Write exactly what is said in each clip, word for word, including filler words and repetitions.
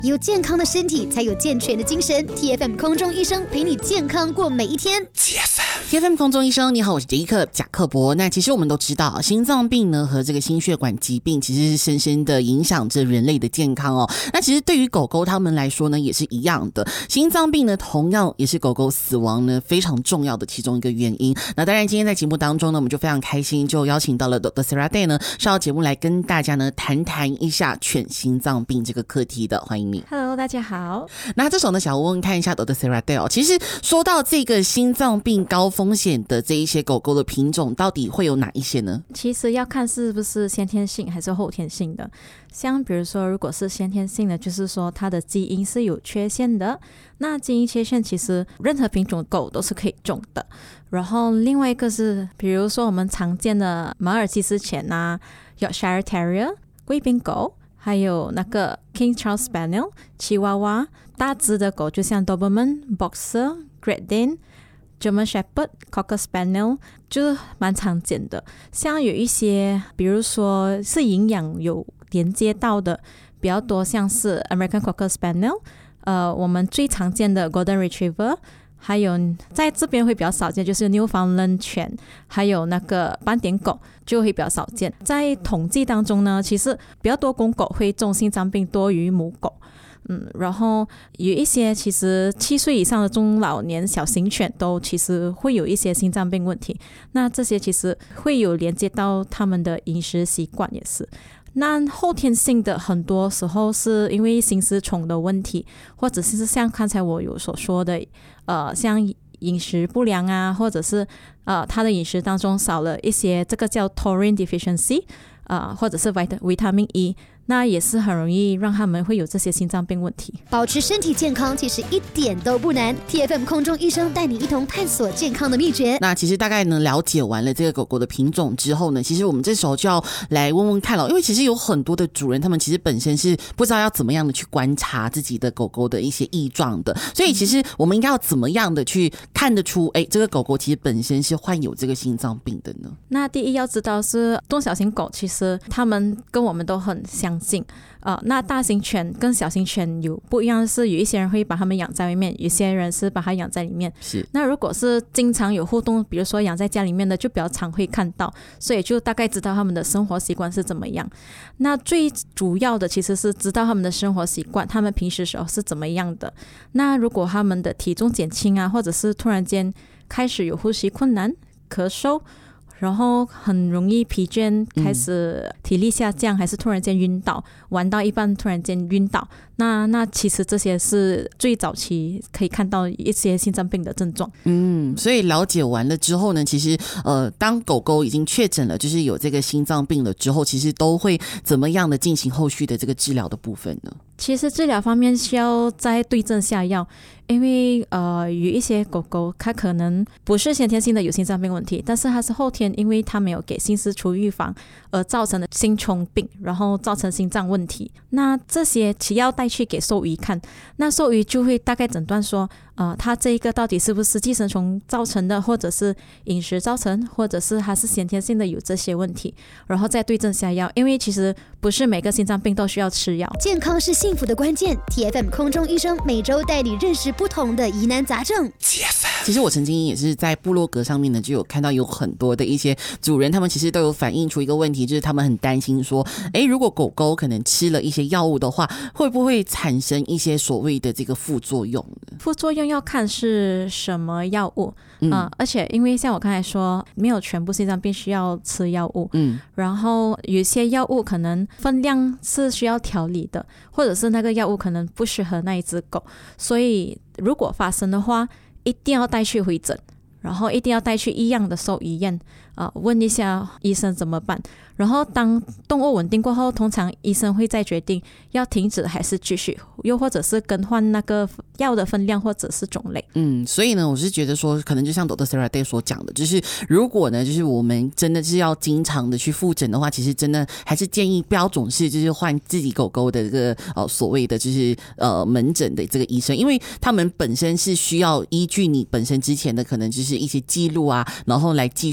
有健康的身体才有健全的精神。 T F M 空中医生陪你健康过每一天。 T F M 空中医生，你好，我是杰克贾克伯。那其实我们都知道，心脏病呢和这个心血管疾病其实是深深的影响着人类的健康哦。那其实对于狗狗它们来说呢也是一样的，心脏病呢同样也是狗狗死亡呢非常重要的其中一个原因。那当然今天在节目当中呢，我们就非常开心，就邀请到了 Doctor Sarah Day 呢上到节目来跟大家呢谈谈一下犬心脏病这个课题的。欢迎你。 Hello， 大家好。 那这时候呢想问问看一下 Doctor Sarah Day 哦，其实说到这个心脏病高风险的这一些狗狗的品种到底会有哪一些呢？ 其实要看是不是先天性还是后天性的。像比如说如果是先天性的，就是说它的基因是有缺陷的，那基因缺陷其实任何品种狗都是可以中的。然后另外一个是比如说我们常见的马尔济斯犬啊， Yorkshire Terrier 贵宾狗，还有那个 King Charles Spaniel 吉娃娃，大只的狗就像 Doberman Boxer Great Dane German Shepherd Cocker Spaniel 就是蛮常见的。像有一些比如说是营养有连接到的比较多，像是 American Cocker Spaniel， 呃，我们最常见的 Golden Retriever， 还有在这边会比较少见就是 Newfoundland 犬，还有那个斑点狗就会比较少见。在统计当中呢，其实比较多公狗会中心脏病多于母狗。嗯，然后有一些其实七岁以上的中老年小型犬都其实会有一些心脏病问题，那这些其实会有连接到他们的饮食习惯也是。那后天性的很多时候是因为心丝虫的问题，或者是像刚才我有所说的呃，像饮食不良啊，或者是呃，他的饮食当中少了一些这个叫 taurine deficiency， 呃，或者是维他命 E，那也是很容易让他们会有这些心脏病问题。 保持身体健康其实一点都不难。 T F M 空中医生带你一同探索健康的秘诀。 那其实大概呢了解完了这个狗狗的品种之后呢，其实我们这时候就要来问问看了，因为其实有很多的主人他们其实本身是不知道要怎么样的去观察自己的狗狗的一些异状的，所以其实我们应该要怎么样的去看得出哎，这个狗狗其实本身是患有这个心脏病的呢？ 那第一要知道是中小型狗其实他们跟我们都很相近，呃，那大型犬跟小型犬有不一样，是有一些人会把它们养在外面，有些人是把它养在里面。 是。 那如果是经常有互动，比如说养在家里面的，就比较常会看到，所以就大概知道他们的生活习惯是怎么样。那最主要的其实是知道他们的生活习惯，他们平时时候是怎么样的。那如果他们的体重减轻啊，或者是突然间开始有呼吸困难、咳嗽，然后很容易疲倦，开始体力下降，嗯、还是突然间晕倒，玩到一半突然间晕倒，那那其实这些是最早期可以看到一些心脏病的症状。 嗯，所以了解完了之后呢，其实呃，当狗狗已经确诊了，就是有这个心脏病了之后，其实都会怎么样的进行后续的这个治疗的部分呢？ 其实治疗方面需要再对症下药，因为呃有一些狗狗它可能不是先天性的有心脏病问题，但是它是后天因为它没有给心丝除预防而造成的心虫病，然后造成心脏问题。那这些其要带去给兽医看，那兽医就会大概诊断说呃，它这一个到底是不是寄生虫造成的，或者是饮食造成，或者是它是先天性的有这些问题，然后再对症下药。因为其实不是每个心脏病都需要吃药。 健康是幸福的关键。 T F M 空中医生每周带你认识不同的疑难杂症。 其实我曾经也是在部落格上面呢，就有看到有很多的一些主人，他们其实都有反映出一个问题，就是他们很担心说，诶，如果狗狗可能吃了一些药物的话，会不会产生一些所谓的这个副作用呢？ 副作用要看是什么药物，嗯、呃，而且因为像我刚才说，没有全部心脏病需要吃药物，嗯，然后有些药物可能分量是需要调理的，或者是那个药物可能不适合那一只狗，所以如果发生的话，一定要带去回诊，然后一定要带去一样的兽医院，呃，问一下医生怎么办。然后当动物稳定过后，通常医生会再决定要停止还是继续，又或者是更换那个药的分量或者是种类。 嗯，所以呢，我是觉得说，可能就像 Doctor Sarah Day 所讲的，就是如果呢，就是我们真的是要经常的去复诊的话，其实真的还是建议不要总是就是换自己狗狗的这个呃所谓的就是呃门诊的这个医生，因为他们本身是需要依据你本身之前的可能就是一些记录啊，然后来继续的就是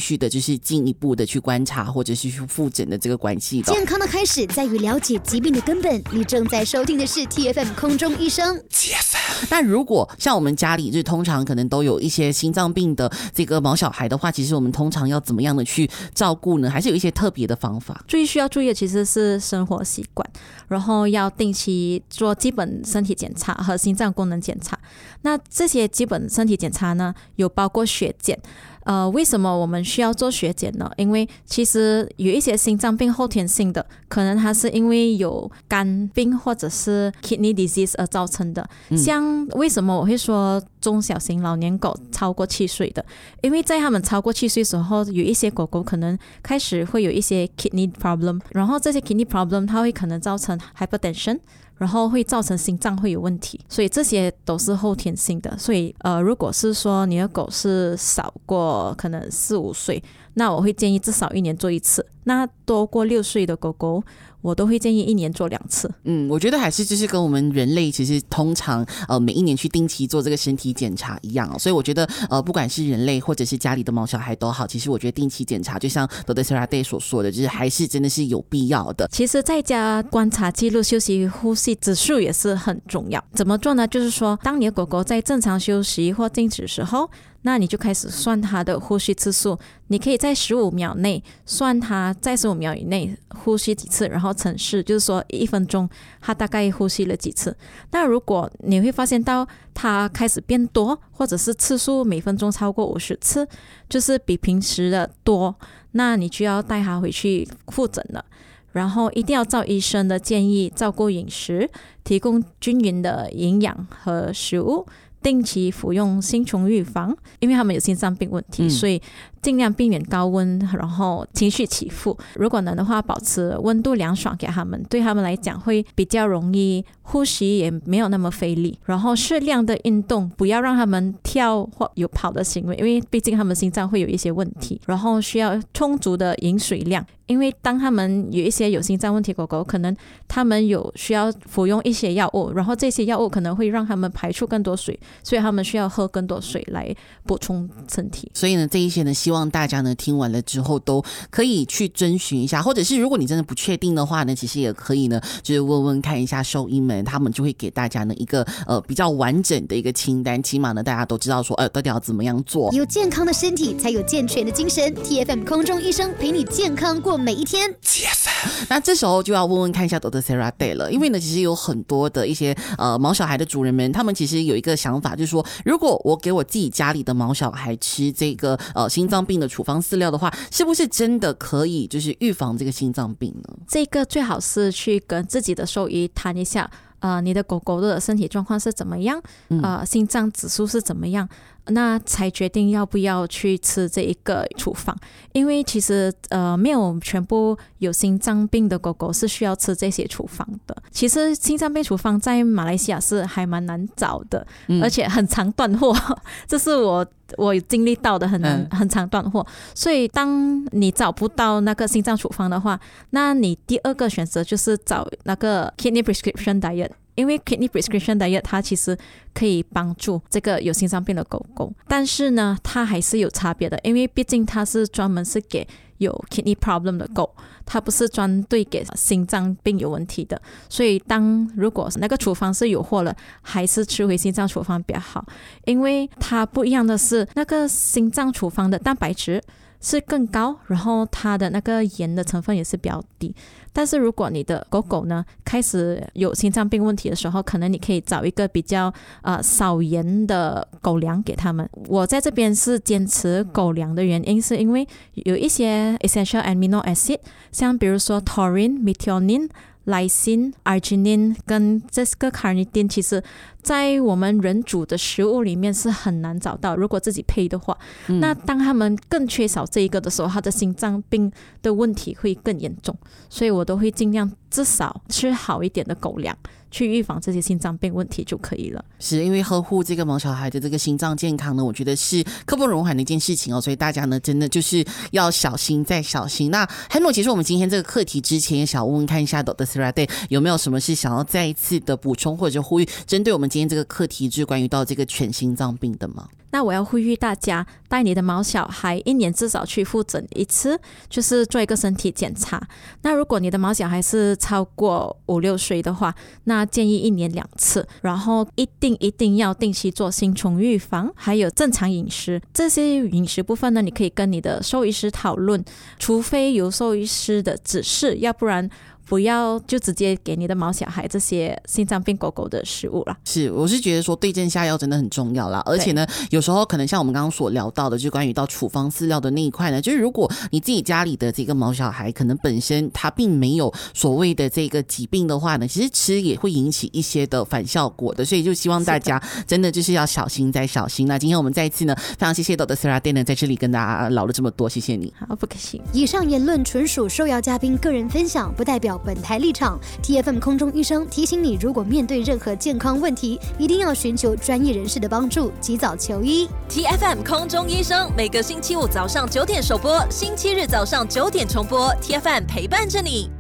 就是进一步的去观察或者是去复诊的这个关系的。 健康的开始在于了解疾病的根本。你正在收听的是 T F M 空中医生。 T F M。那如果像我们家里就是通常可能都有一些心脏病的这个毛小孩的话，其实我们通常要怎么样的去照顾呢？还是有一些特别的方法？ 最需要注意的其实是生活习惯，然后要定期做基本身体检查和心脏功能检查。那这些基本身体检查呢，有包括血检。呃，为什么我们需要做血检呢？因为其实有一些心脏病后天性的，可能它是因为有肝病或者是 kidney disease 而造成的。嗯、像为什么我会说中小型老年狗超过七岁的？因为在他们超过七岁的时候，有一些狗狗可能开始会有一些 kidney problem， 然后这些 kidney problem 它会可能造成 hypertension。然后会造成心脏会有问题，所以这些都是后天性的。所以呃，如果是说你的狗是少过可能四五岁，那我会建议至少一年做一次。那多过六岁的狗狗，我都会建议一年做两次。 嗯，我觉得还是就是跟我们人类其实通常呃每一年去定期做这个身体检查一样、哦、所以我觉得呃不管是人类或者是家里的毛小孩都好，其实我觉得定期检查就像 Doctor Sarah Day 所说的，就是还是真的是有必要的。 其实在家观察记录休息呼吸指数也是很重要。怎么做呢？就是说当你的狗狗在正常休息或静止的时候，那你就开始算它的呼吸次数，你可以在十五秒内算它在十五秒以内呼吸几次，然后乘四，就是说一分钟它大概呼吸了几次。那如果你会发现到它开始变多，或者是次数每分钟超过五十次，就是比平时的多，那你就要带它回去复诊了。然后一定要照医生的建议照顾饮食，提供均匀的营养和食物，定期服用心虫预防，因为他们有心脏病问题、嗯、所以尽量避免高温，然后情绪起伏。如果能的话，保持温度凉爽给他们，对他们来讲会比较容易呼吸，也没有那么费力。然后适量的运动，不要让他们跳或有跑的行为，因为毕竟他们心脏会有一些问题。然后需要充足的饮水量，因为当他们有一些有心脏问题狗狗，可能他们有需要服用一些药物，然后这些药物可能会让他们排出更多水，所以他们需要喝更多水来补充身体。 所以呢，这一些呢，希望大家呢听完了之后都可以去遵循一下，或者是如果你真的不确定的话呢，其实也可以呢，就是问问看一下兽医们，他们就会给大家呢一个呃比较完整的一个清单，起码呢大家都知道说，呃到底要怎么样做。 有健康的身体，才有健全的精神。T F M 空中医生陪你健康过每一天。 T F M， 那这时候就要问问看一下 Doctor Sarah Day 了，因为呢，其实有很多的一些呃毛小孩的主人们，他们其实有一个想法，就是说，如果我给我自己家里的毛小孩吃这个呃心脏病的处方饲料的话，是不是真的可以就是预防这个心脏病呢？ 这个最好是去跟自己的兽医谈一下，呃，你的狗狗的身体状况是怎么样，呃，心脏指数是怎么样。那才决定要不要去吃这一个处方，因为其实呃没有全部有心脏病的狗狗是需要吃这些处方的。其实心脏病处方在马来西亚是还蛮难找的，嗯、而且很常断货，这是我我经历到的很难、嗯、很常断货。所以当你找不到那个心脏处方的话，那你第二个选择就是找那个 kidney prescription diet。因为 kidney prescription diet 它其实可以帮助这个有心脏病的狗狗，但是呢它还是有差别的，因为毕竟它是专门是给有 kidney problem 的狗，它不是专对给心脏病有问题的。所以当如果那个处方是有货了，还是吃回心脏处方比较好。因为它不一样的是，那个心脏处方的蛋白质是更高，然后它的那个盐的成分也是比较低。但是如果你的狗狗呢开始有心脏病问题的时候，可能你可以找一个比较呃少盐的狗粮给他们。我在这边是坚持狗粮的原因，是因为有一些 essential amino acid， 像比如说 taurine、methionine、lysine、arginine 跟这个 carnitine， 其实在我们人煮的食物里面是很难找到，如果自己配的话、嗯、那当他们更缺少这一个的时候，他的心脏病的问题会更严重。所以我都会尽量至少吃好一点的狗粮，去预防这些心脏病问题就可以了。 是因为呵护这个毛小孩的这个心脏健康呢，我觉得是刻不容缓的一件事情哦，所以大家呢真的就是要小心再小心。那还没有结束我们今天这个课题之前，也想问问看一下 Doctor Sarah Day 有没有什么是想要再一次的补充或者呼吁，针对我们今天这个课题，就是关于到这个全心脏病的吗？ 那我要呼吁大家带你的毛小孩一年至少去复诊一次，就是做一个身体检查。那如果你的毛小孩是超过五六岁的话，那建议一年两次，然后一定一定要定期做新虫预防，还有正常饮食。这些饮食部分呢，你可以跟你的兽医师讨论，除非有兽医师的指示，要不然不要就直接给你的毛小孩这些心脏病狗狗的食物啦。 是，我是觉得说对症下药真的很重要啦，而且呢，有时候可能像我们刚刚所聊到的，就关于到处方饲料的那一块呢，就是如果你自己家里的这个毛小孩可能本身它并没有所谓的这个疾病的话呢，其实吃也会引起一些的反效果的，所以就希望大家真的就是要小心再小心。那今天我们再一次呢，非常谢谢 Doctor Sarah Day 呢在这里跟大家聊了这么多，谢谢你。 好，不客气。 以上言论纯属受邀嘉宾个人分享，不代表本台立场。 T F M 空中医生提醒你，如果面对任何健康问题，一定要寻求专业人士的帮助，及早求医。 T F M 空中医生每个星期五早上九点首播，星期日早上九点重播。 T F M 陪伴着你。